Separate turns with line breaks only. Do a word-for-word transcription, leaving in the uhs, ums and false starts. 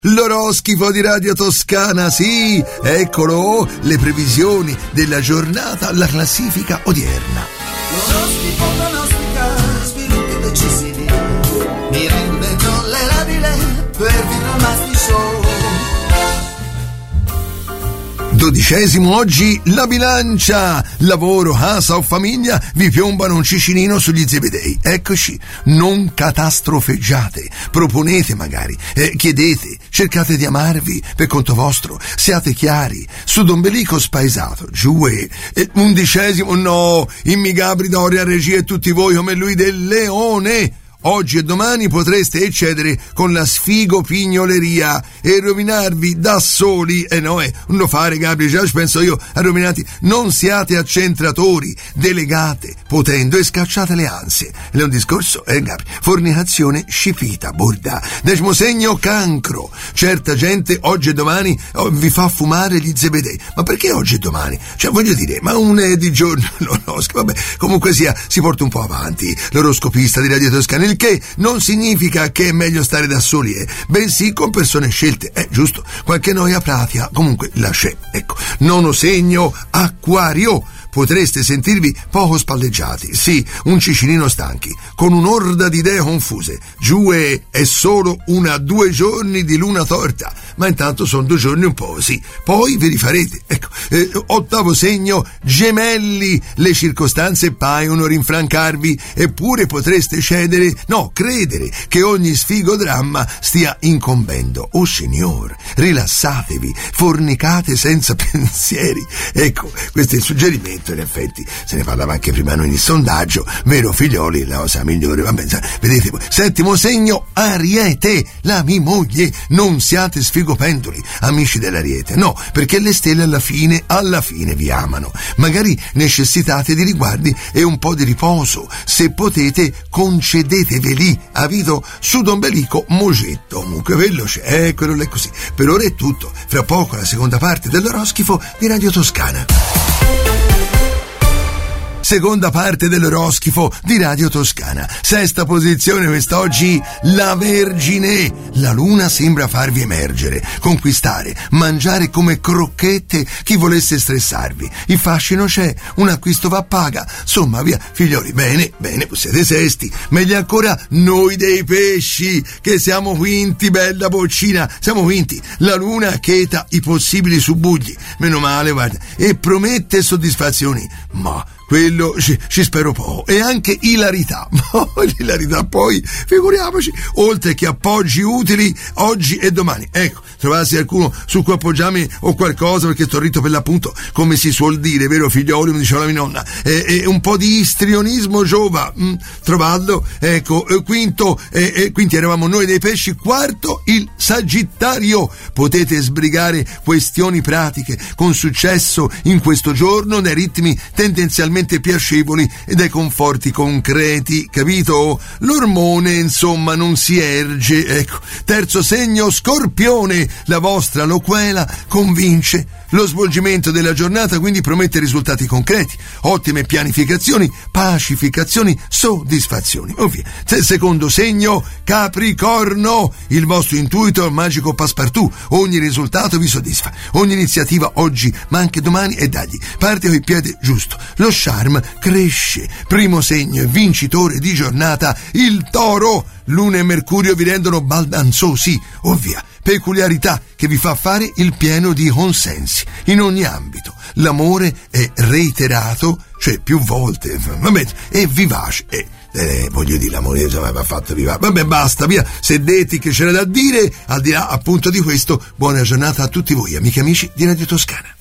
L'oroscopo di Radio Toscana, sì, eccolo, le previsioni della giornata, la classifica odierna.
L'oroscopo pronostica sviluppi decisivi, mi rende tollerabile per vivere il Masti Show.
Dodicesimo oggi, la bilancia, lavoro, casa o famiglia, vi piombano un cicinino sugli zebedei. Eccoci, non catastrofeggiate, proponete magari, eh, chiedete, cercate di amarvi per conto vostro, siate chiari, sudombelico spaesato, giù e, eh, undicesimo, no, immigabri Doria, regia e tutti voi come lui del leone. Oggi e domani potreste eccedere con la sfigopignoleria e rovinarvi da soli. E eh no, eh, non lo fare, Gabriele, già ci penso io a rovinarti. Non siate accentratori, delegate, potendo e scacciate le ansie. È un discorso, eh, Gabriele? Fornicazione scipita, borda. Decimo segno, cancro. Certa gente oggi e domani oh, vi fa fumare gli zebedei. Ma perché oggi e domani? Cioè, voglio dire, ma un eh, di giorno, l'oroscopo, vabbè, comunque sia, si porta un po' avanti. L'oroscopista di Radio Toscana, il che non significa che è meglio stare da soli, eh, bensì con persone scelte, è eh, giusto, qualche noia pratica, comunque la c'è, ecco. Nono segno, acquario. Potreste sentirvi poco spalleggiati, sì, un cicinino stanchi, con un'orda di idee confuse. Giù è, è solo una due giorni di luna torta, ma intanto sono due giorni un po' sì, poi vi rifarete. Ecco, eh, ottavo segno, gemelli, le circostanze paiono rinfrancarvi, eppure potreste cedere, no, credere che ogni sfigodramma stia incombendo. Oh signor, rilassatevi, fornicate senza pensieri. Ecco, questo è il suggerimento. In effetti se ne parlava anche prima noi nel sondaggio, vero figlioli, la cosa migliore. Vabbè, vedete. Settimo segno, Ariete, la mia moglie. Non siate sfigopendoli, amici dell'Ariete, no, perché le stelle alla fine alla fine vi amano. Magari necessitate di riguardi e un po' di riposo, se potete concedeteveli. Avito sudombelico mogetto, comunque quello c'è, eh, quello è così. Per ora è tutto, fra poco la seconda parte dell'oroscopo di Radio Toscana. Seconda parte dell'oroscopo di Radio Toscana. Sesta posizione quest'oggi, la Vergine. La luna sembra farvi emergere, conquistare, mangiare come crocchette chi volesse stressarvi. Il fascino c'è, un acquisto va a paga. Insomma, via, figlioli, bene, bene, siete sesti. Meglio ancora noi dei pesci, che siamo quinti, bella boccina, siamo quinti. La luna cheta i possibili subugli. Meno male, guarda, e promette soddisfazioni. Ma quello ci, ci spero poco. E anche ilarità. L'ilarità poi, figuriamoci, oltre che appoggi utili oggi e domani. Ecco, trovassi qualcuno su cui appoggiarmi o qualcosa, perché sto ritto per l'appunto, come si suol dire, vero figlioli, mi diceva la mia nonna, e, e un po' di istrionismo giova, mm, trovarlo. Ecco, quinto, e, e quinti eravamo noi dei pesci. Quarto, il Sagittario. Potete sbrigare questioni pratiche con successo in questo giorno, nei ritmi tendenzialmente piacevoli e dai conforti concreti, capito? L'ormone, insomma, non si erge, ecco. Terzo segno, Scorpione. La vostra loquela convince. Lo svolgimento della giornata quindi promette risultati concreti, ottime pianificazioni, pacificazioni, soddisfazioni. Ovvio. Secondo segno, Capricorno. Il vostro intuito è un magico passepartout. Ogni risultato vi soddisfa. Ogni iniziativa oggi, ma anche domani, e dagli. Parte con il piede giusto. Lo charme cresce. Primo segno e vincitore di giornata, il Toro. Luna e Mercurio vi rendono baldanzosi. Ovvia. Peculiarità che vi fa fare il pieno di consensi in ogni ambito. L'amore è reiterato, cioè più volte, vabbè, è vivace, e eh, voglio dire, l'amore insomma, va fatto vivace. Vabbè, basta, via, se detti che c'era da dire. Al di là appunto di questo, buona giornata a tutti voi, amiche e amici di Radio Toscana.